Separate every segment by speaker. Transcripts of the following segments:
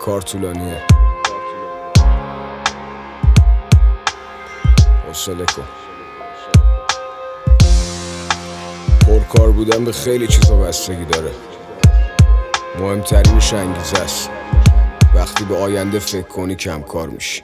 Speaker 1: کار طولانیه، حوصله کن. پرکار بودن به خیلی چیزا بستگی داره. مهمترینش انگیزه است. وقتی به آینده فکر کنی کم کار میشی.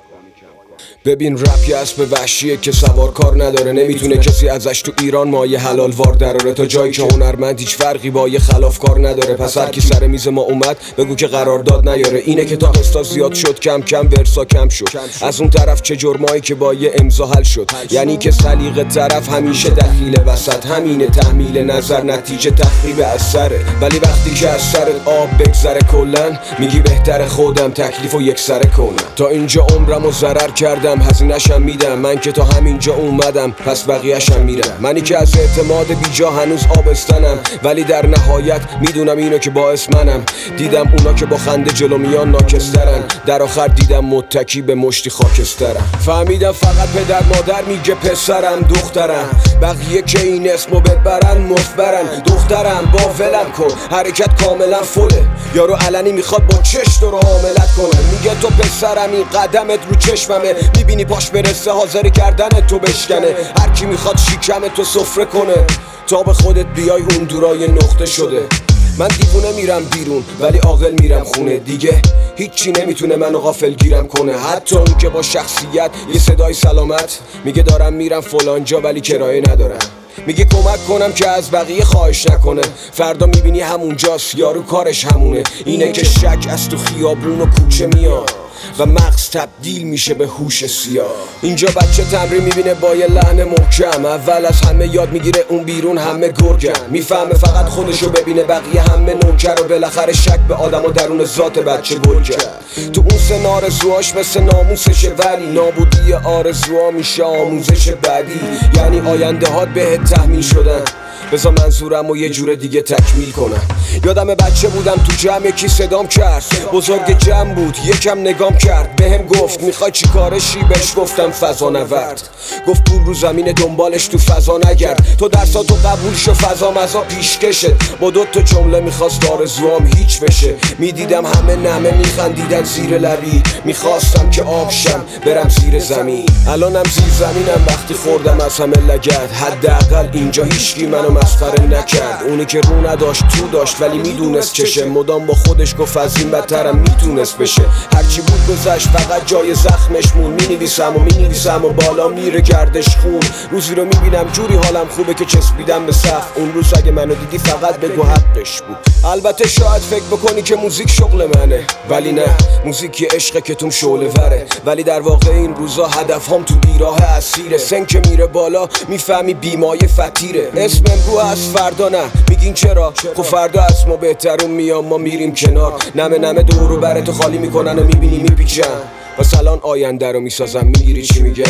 Speaker 1: ببین رپ یه اسب وحشیه که سوار کار نداره. نمیتونه کسی ازش تو ایران مایه حلال وار دراره. تا جایی که هنرمند هیچ فرقی با یه خلاف کار نداره. پس هر کی سر میز ما اومد بگو که قرارداد نیاره. اینه که تا قسطا زیاد شد کم کم ورسا کم شد. از اون طرف چه جرمایی که با یه امضا حل شد. یعنی که سلیقه طرف همیشه دخیل وسط. همینه تحمیل نظر نتیجه تخریب اثره. ولی وقتی که از سرت آب بگذره کلن میگی بهتر خودم تکلیفو یکسره کنم. تا اینجا عمرمو ضرر کردم هزینه‌شم میدم. من که تا همینجا اومدم پس بقیه‌شم میرم. منی که از اعتماد بیجا هنوز آبستنم. ولی در نهایت میدونم اینو که باعث منم. دیدم اونا که با خنده جلو میان ناکسترن. در آخر دیدم متکی به مشتی خاکسترم. فهمیدم فقط پدر مادر میگه پسرم دخترم. بقیه که این اسمو ببرن مفبرن. دخترم با ولم کن حرکت کاملا فله. یارو علنی میخواد با چش تو رو حاملت کنه. میگه تو پسرم این قدمت رو چشممه. میبینی پاش برسه حاضر گردن تو بشکنه. هر کی میخواد شیکم تو سفره کنه تا به خودت بیای اون دورای نقطه شده. من دیوونه میرم بیرون ولی عاقل میرم خونه. دیگه هیچی نمیتونه منو غافل گیرم کنه. حتی اون که با شخصیت یه صدای سلامت میگه دارم میرم فلان جا ولی کرایه ندارم. میگه کمک کنم که از بقیه خواهش نکنه. فردا میبینی همونجاست یارو کارش همونه. اینه که شک از تو خیابون و کوچه میاد و مغز تبدیل میشه به هوش سیاه. اینجا بچه تمرین میبینه با یه لحن محکم. اول از همه یاد میگیره اون بیرون همه گرگن. میفهمه فقط خودشو ببینه بقیه همه نوکر. و بالاخره شک به آدم و درون ذات بچه گل کرد. تو اون سن آرزوهاش مثل ناموسشه ولی نابودی آرزوها میشه آموزش بعدی. یعنی آینده هات بهت تحمیل شدن. بذار منظورم و یه جور دیگه تکمیل کنم. یادم بچه بودم تو جمع یکی صدام کرد. بزرگ جمع بود یکم نگام کرد. بهم گفت میخوای چی کارشی؟ بهش گفتم فضا نورد. گفت پول رو زمین دنبالش تو فضا نگرد. تو درساتو قبول شو فضا مزا پیشکشت. با دوتا جمله میخواست آرزوام هیچ بشه. میدیدم همه نمه میخندیدن زیر لبی. میخواستم که آبشم برم زیر زمین. الانم زیر زمینم وقتی خوردم از همه لگد. حداقل اینجا هیچکی منو مسخره نکرد. اونی که رو نداشت تو داشت ولی میدونست چشه. مدام با خودش گفت از این بدترم میتونست بشه. هرچی بود گذشت فقط جای زخمش مون. مینویسم و بالا میره گردش خون. روزی رو میبینم جوری حالم خوبه که چسبیدم به سقف. اون روز اگه منو دیدی فقط بگو حقش بود. البته شاید فکر بکنی که موزیک شغل منه ولی نه. موزیک یه عشقه که توم شعله وره. ولی در واقع این روزا هدفم تو بیراه اسیره. سن که میره بالا میفهمی بیمایه فتیره. اسم امرو از فردا نه. میگین چرا؟ خب فردا از ما بهترون میام ما میریم کنار. نمه دورو براتو خالی میکنن و میبینی میپیچن. پس الان آینده رو میسازم. میگیری چی میگم؟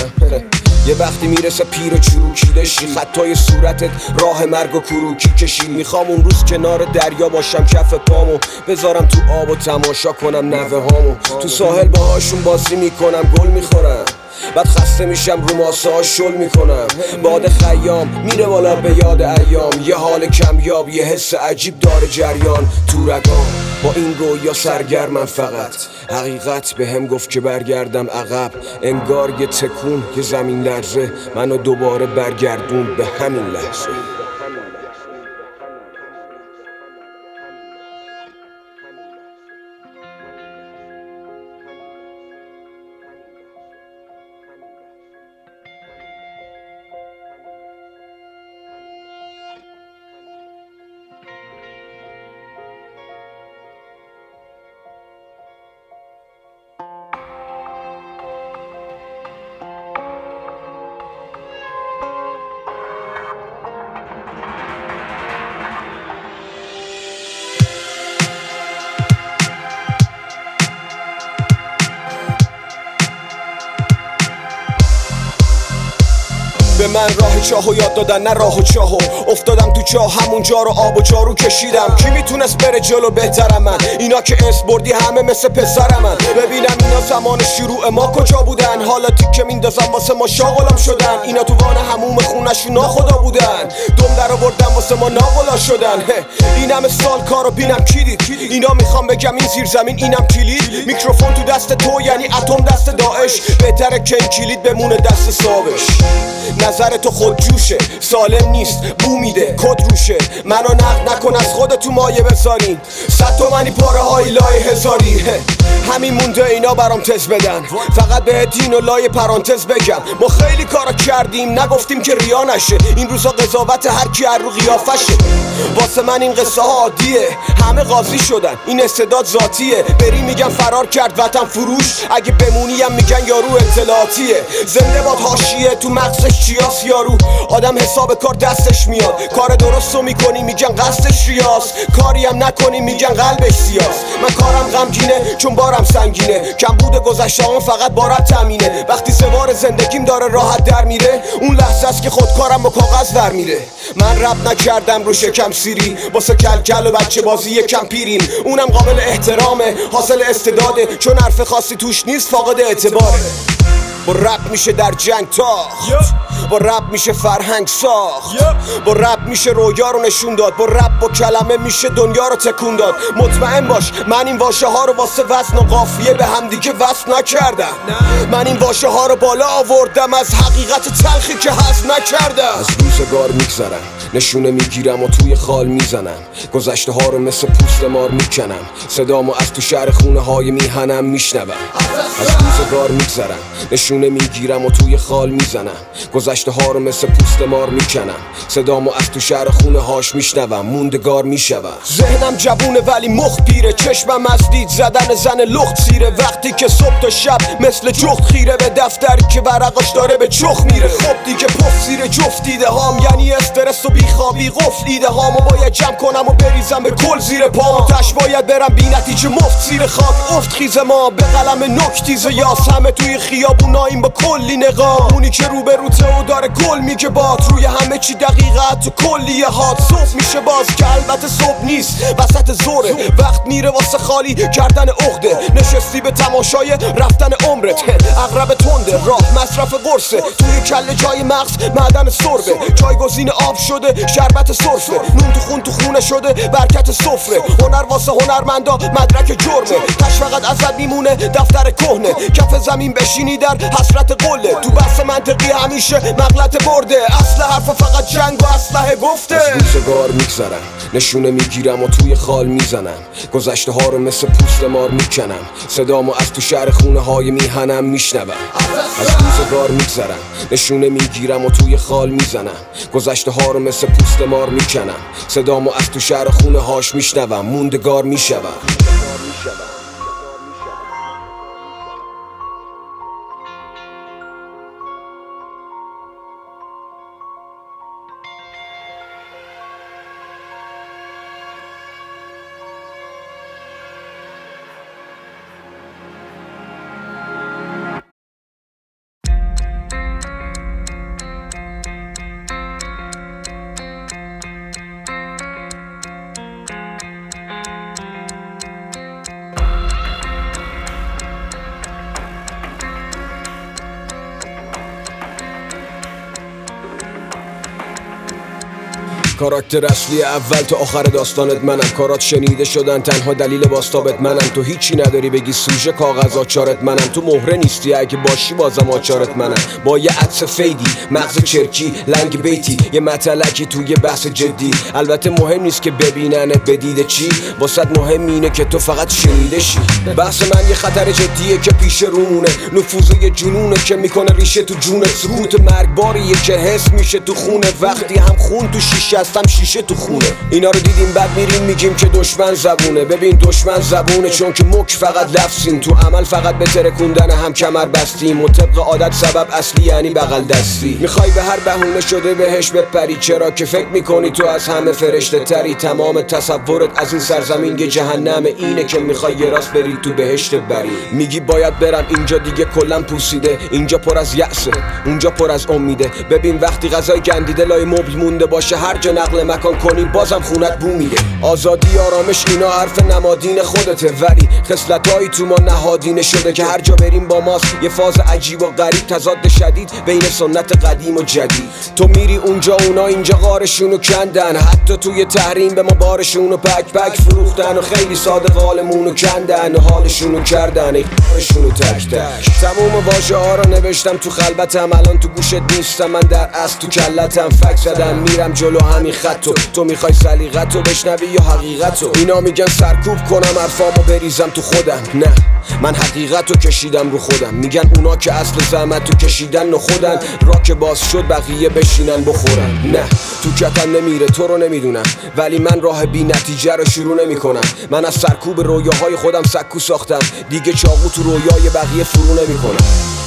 Speaker 1: یه وقتی میرسه پیر و چروکی دشی. خطای صورتت راه مرگ و کروکی کشی. میخوام اون روز کنار دریا باشم کف پامو بذارم تو آب و تماشا کنم نوه هامو. تو ساحل باهاشون بازی میکنم گل میخورم. بعد خسته میشم رو ماسه ها شل میکنم. باد خیام میره بالا به یاد ایام. یه حال کمیاب یه حس عجیب داره جریان تو رگام. با این رویا سرگرمم فقط. حقیقت به هم گفت که برگردم عقب. انگار یه تکون یه زمین لرزه منو دوباره برگردون به همین لحظه. به من راه چاهو یاد دادن نه راه و چاهو. افتادم تو چاه همونجا رو آب و جارو کشیدم. کی میتونست بره جلو بهترم من؟ اینا که اسم بردی همه مثل پسرم من. ببینم اینا زمان شروع ما کجا بودن؟ حالا تیکه میندازم واسه ما شاغلام شدن. اینا تو وان هموم خونشون ناخدا بودن. دم در آوردن واسه ما ناغلا شدن. این همه سال کارو بینم کی دید؟ اینا میخوام بگم این زیر زمین اینم کلید. میکروفون تو دست تو یعنی اتم دست داعش. بهتره که این کلید بمونه دست صابش. نظر تو خود جوشه، سالم نیست، بو میده، کد روشه. منو نقد نکن از خودتو مایه بذارین. 100 تومنی پاره های لای هزاری. همین مونده اینا برام تز بدن. فقط به دین و لای پرانتز بگم ما خیلی کارا کردیم نگفتیم که ریا نشه. این روزا قضاوت هر کی هر رو قیافشه. واسه من این قصه ها عادیه. همه قاضی شدن این استعداد ذاتیه. بری میگن فرار کرد وطن فروش. اگه بمونیم میگن یارو اطلاعاتیه. زنده باد حاشیه تو مغزش چیاس یارو. آدم حساب کار دستش میاد. کار درستو میکنی میگن قصدش ریاس. کاری هم نکنی میگن قلبش سیاس. من کارم غمگینه چون بارم سنگینه. کم بوده گذشته‌ام فقط بارم تامینه. وقتی سوار زندگیم داره راحت در میره اون لحظه است که خودکارم با کاغذ در میره. من رپ نکردم رو شکم سیری واسه کلکل و بچه بازی یکم پیریم. اونم قابل احترامه حاصل استعداده. چون حرف خاصی توش نیست فاقد اعتباره. با رپ میشه در جنگ تاخت. با رپ میشه فرهنگ ساخت. با رپ میشه رویا رو نشون داد. با رپ با کلمه میشه دنیا رو تکون داد. مطمئن باش من این واژه ها رو واسه وزن و قافیه به هم دیگه وصل نکردم. من این واژه ها رو بالا آوردم از حقیقت تلخی که هضم نکردم. از روزگار میگذرم نشونه میگیرم و توی خال میزنم. گذشته ها رو مثل پوست مار میکنم. صدامو از تو شهر خونه های میهنم میشنوم. از روزگار میگذرم نشونه میگیرم و توی خال میزنم. گذشته ها رو مثل پوست مار میکنم. صدامو از تو شهر خونه هاش میشنوم. موندگار میشوم. ذهنم جوونه ولی مخ پیره. چشمم از دید زدن زن لخت سیره. وقتی که صبح تا شب مثل جخت خیره به دفتر که ورقاش داره به چخ میره. خب دیگه پف زیر جفت دیده هام یعنی استرس و بیخوابی قفل دیده هامو باید جمع کنم و بریزم به کل زیر پام. تش باید برم بی نتیجه مفت زیر خاک افت خیز ما به قلم نکتیز یاس. همه توی خیابوناییم با کلی نقاب. اونی که رو به روته و داره گل میگه باد. روی همه چی دقیقه تو کلیه هات. صبح میشه باز که البته صبح نیست وسط زوره. وقت میره واسه خالی کردن عقده. نشستی به تماشای رفتن عمرت. اغرب تنده راه مصرف قرصه. توی کله جای مغز معدن سربه. جایگزین آب شده شربت سرفه. نون تو خون تو خونه شده برکت سفره. هنر واسه هنرمندا مدرک جرمه. تش فقط ازت میمونه دفتر کهنه. کف زمین بشینی در حسرت قله. تو بحث منطقی همیشه مغلط برده. اصل حرف فقط جنگ و اسلحه گفته. از روزگار میگذرم نشونه میگیرم و توی خال میزنم. گذشته ها رو مثل پوست مار میکنم. صدامو از تو شهر خونه های میهنم میشنوم. از روزگار میگذرم نشونه میگیرم و توی خال میزنم. گذشته ها رو مثل پوست مار میکنم. صدامو از تو شهر خونه هاش میشنوم. موندگار میشوم. کاراکتر اصلی اول تا آخر داستانت منم. کارات شنیده شدن تنها دلیل باستابت منم. تو هیچی نداری بگی سوژه کاغذ آچارت منم. تو مهره نیستی اگه باشی بازم آچارت منم. با یه عطس فیدی مغز چرکی لنگ بیتی یه مطلقی توی بحث جدی. البته مهم نیست که ببیننت بدیده چی. واسط مهم اینه که تو فقط شنیده شی. بحث من یه خطر جدیه که پیش رونه. نفوذ یه جنونه که میکنه ریشه تو جونت. سکوت مرگباریه که حس میشه تو خونه. وقتی هم خون تو شیشه دستم شیشه تو خونه. اینا رو دیدیم بعد میریم میگیم که دشمن زبونه. ببین دشمن زبونه چون که مک فقط لفظیم، تو عمل فقط به ترکوندن هم کمر بستیم و طبق عادت سبب اصلی یعنی بغل دستی. میخوای به هر بهونه شده بهش بپری، چرا که فکر میکنی تو از همه فرشته تری. تمام تصورت از این سرزمین یه جهنمه، اینه که میخوای یه راست بری تو بهشت بری. میگی باید برم اینجا دیگه کلن پوسیده، اینجا پر از یأسه اونجا پر از امیده. ببین وقتی غذای گندیده لای مبل مونده باشه، هر جا نقل مکان کنی بازم خونت بو میده. آزادی آرامش اینا حرف نمادین خودته، ولی خصلتایی تو ما نهادینه شده که هر جا بریم با ماست. یه فاز عجیب و غریب، تضاد شدید بین سنت قدیم و جدید. تو میری اونجا اونا اینجا غارشونو کندن، حتی توی تحریم به ما بارشونو پک پک فروختن و خیلی ساده قالمونو کندن و حالشونو کردن ای قارشونو تک تک. تموم واژه ها رو نوشتم تو خلبتم، الان تو گوشت نیستم، من در اصل تو کلتم. فک زدم میرم جلو همین خطو، تو میخوای سلیقتو بشنوی یا حقیقتو؟ اینا میگن سرکوب کنم حرفامو بریزم تو خودم، نه من حقیقتو کشیدم رو خودم. میگن اونا که اصل زحمتو کشیدن و خودن، را که باز شد بقیه بشینن بخورن. نه تو کتم نمیره تو رو نمیدونم، ولی من راه بی نتیجه رو شروع نمی کنم. من از سرکوب رویاهای خودم سکو ساختم، دیگه چاقو تو رویای بقیه فرو نمی کنم.